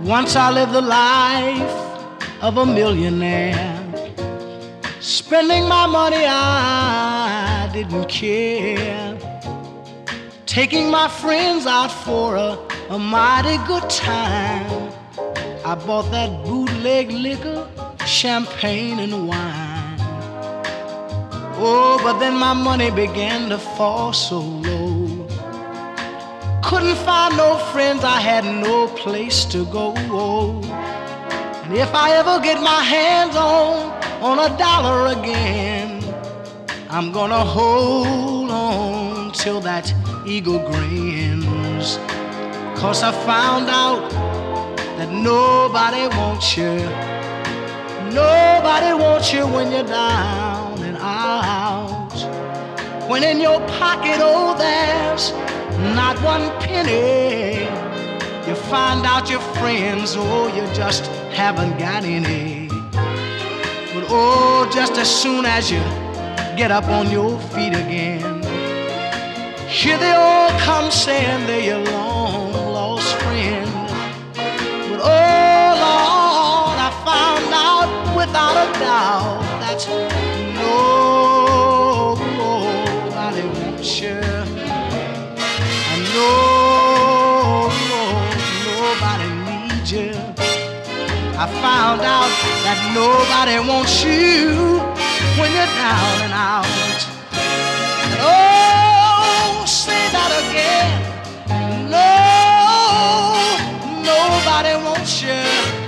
Once I lived the life of a millionaire, spending my money I didn't care, taking my friends out for a mighty good time. I bought that bootleg liquor, champagne and wine. Oh, but then my money began to fall so low. Couldn't find no friends, I had no place to go. And if I ever get my hands on a dollar again, I'm gonna hold on till that eagle grins. 'Cause I found out that nobody wants you. Nobody wants you when you're down and out. When in your pocket, oh, there's not one penny. You find out your friends, oh, you just haven't got any. But oh, just as soon as you get up on your feet again, here they all come saying they're your long lost friend. But oh Lord, I found out without a doubt that nobody wants you. Nobody needs you. I found out that nobody wants you when you're down and out. Oh, say that again. No, nobody wants you.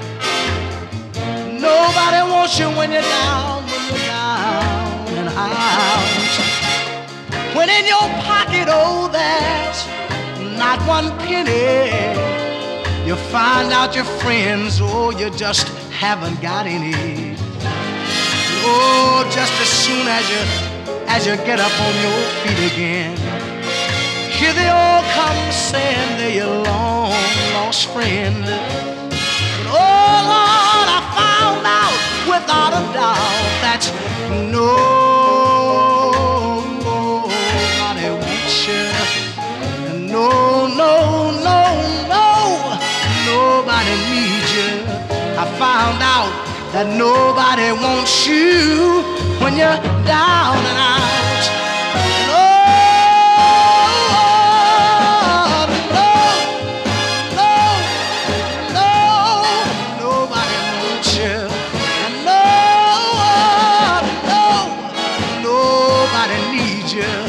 Nobody wants you when you're down and out. When in your pocket, oh, there's not one penny. You find out your friends, oh, you just haven't got any. Oh, just as soon as you get up on your feet again, here they all come saying they're your long lost friend. But oh Lord, I found out without a doubt that nobody wants you. Nobody needs you. I found out that nobody wants you when you're down and out. Nobody wants you. And nobody needs you.